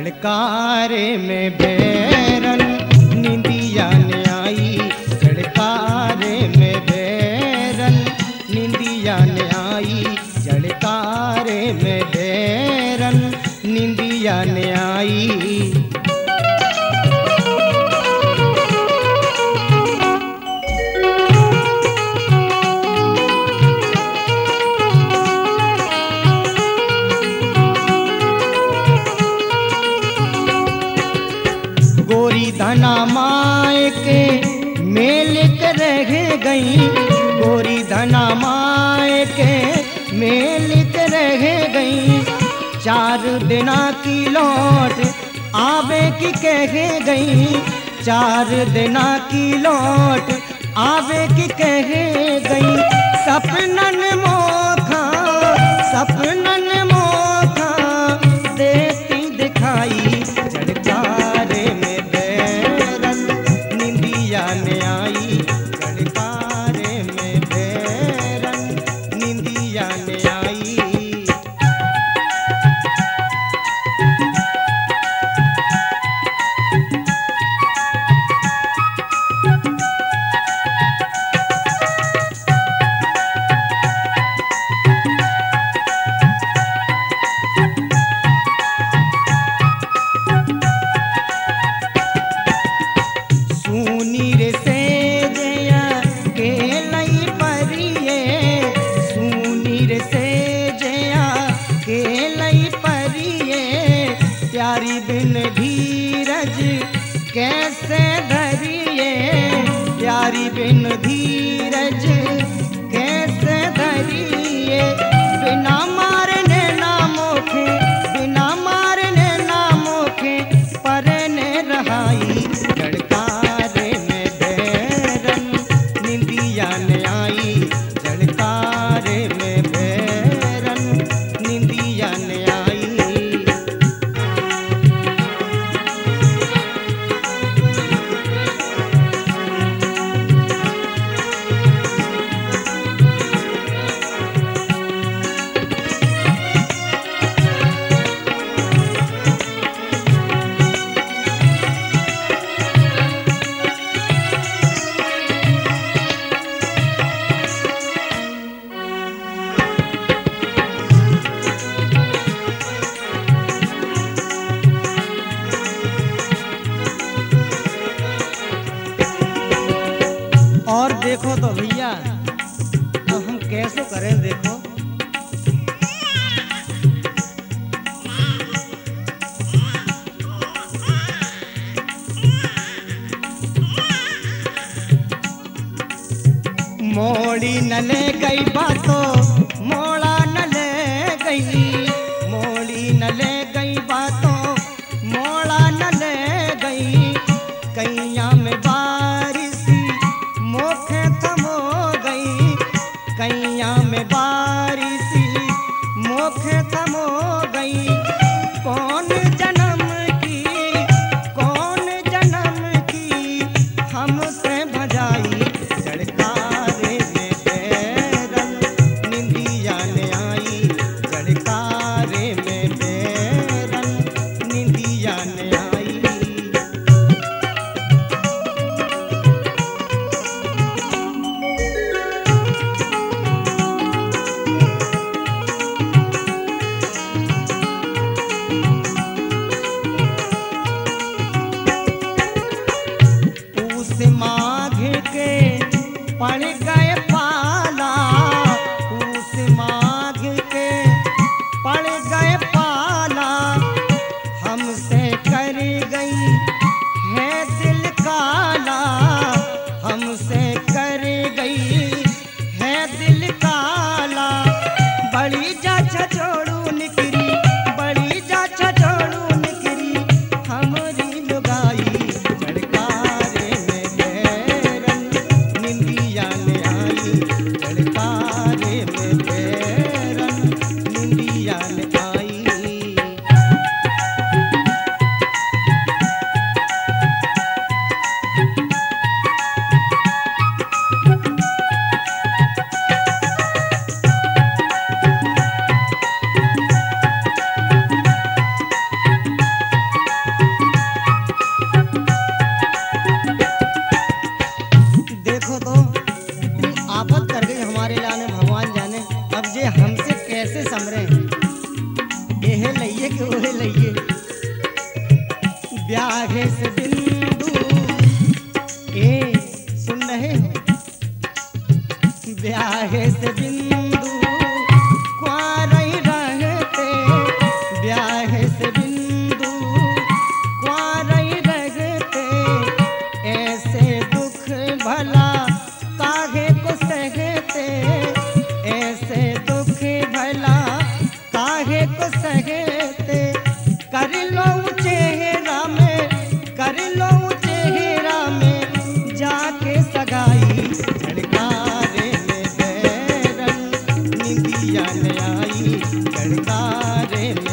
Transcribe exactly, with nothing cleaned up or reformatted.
झड़कारे में बैरन निंदिया ने आई, झड़कारे में बैरन निंदिया ने आई, झड़कारे में बैरन निंदिया ने आई। गोरी धना माए के मेल के रह गई, गोरी धना माए के मेल के रह गई, चार दिना की लौट आवे की कह गई, चार दिना की लौट आवे की कह गई। सपनन मोखा सपनन मोखा देती दिखाई, झड़कारे में बैरन निंदिया ने आई, झड़कारे में बैरन निंदिया ने आई। प्यारी बिन धीरज कैसे धरिए, प्यारी बिन धीरज कैसे धरिए, बिना मारने ना मोखे, बिना मारने ना मोखे परने रहाई, झड़कारे में बैरन निंदिया ने आई, झड़कारे में बैरन निंदिया ने आई। और देखो तो भैया अब हम कैसे करें, देखो मोड़ी न ले गई बातों मोड़ा न ले गई, मोड़ी न ले गई बातों मोड़ा न ले गई, कैया में बारिश मोखे थमो गई, कैया में बारिश मोखे थमो गई। कौन जन्म की कौन जन्म की हमसे भजाई, झड़कारे में बैरन निंदिया ने आई, झड़कारे में बैरन निंदिया ने आई। माघ के पड़ गए पाला, उस माघ के पड़ गए पाला, हमसे कर गई है दिल काला, हमसे कर गई है दिल काला। बड़ी जाचा छोड़ू निकरी, बड़ी जाचा छोड़ू निकरी हमारी लुगाई, झड़कारे में बैरन निंदिया ने आई, झड़कारे में बैरन निंदिया ने आई। हमसे कैसे समरे एह लइये के ओहे लइये ब्याहे से बिंदु ए सुन रहे हो ब्याहे से बिंदु क्वारई रहते ब्याहे से बिंदु क्वारई रहते ऐसे दुख भला काहे को सहते ऐसे दुख भला काहे को सहते कर लो चेहरा में कर लो चेहरा में जाके सगाई झड़कारे में बैरन निंदिया न आई झड़कारे में